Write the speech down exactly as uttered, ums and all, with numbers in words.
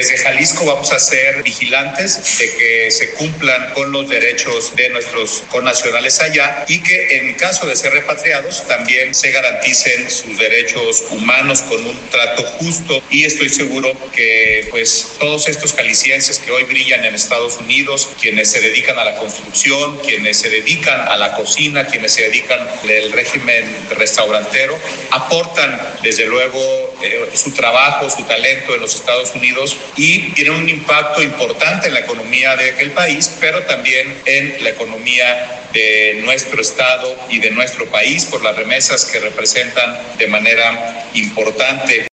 Desde Jalisco vamos a ser vigilantes de que se cumplan con los derechos de nuestros connacionales allá y que en caso de ser repatriados también se garanticen sus derechos humanos con un trato justo, y estoy seguro que pues todos estos jaliscienses que hoy brillan en Estados Unidos, quienes se dedican a la construcción, quienes se dedican a la cocina, quienes se dedican al régimen restaurantero, aportan desde luego eh, su trabajo, su talento en los Estados Unidos y tienen un impacto importante en la economía de aquel país, pero también en la economía de nuestro estado y de nuestro país por las remesas que representan de manera importante.